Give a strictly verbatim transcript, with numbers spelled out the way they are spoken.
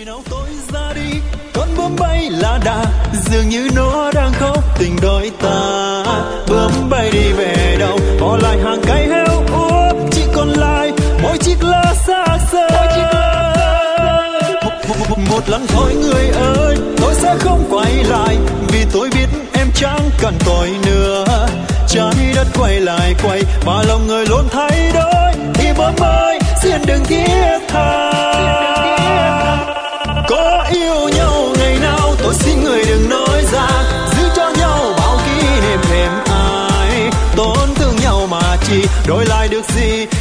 nào tôi ra đi, con bướm bay lá đà, dường như nó đang khóc tình đôi ta. Bướm bay đi về đâu, bỏ lại hàng cây heo úa, chỉ còn lại mỗi chiếc lá xác xơ. Một lần thôi người ơi, tôi sẽ không quay lại, vì tôi biết em chẳng cần tôi nữa. Trái đất quay lại quay, mà lòng người luôn thay đổi, thì bướm ơi xin đừng thiết tha. Có yêu nhau ngày nào tôi xin người đừng nói ra, giữ cho nhau bao kỷ niệm êm ái. Tổn thương nhau mà chỉ đổi lại được gì,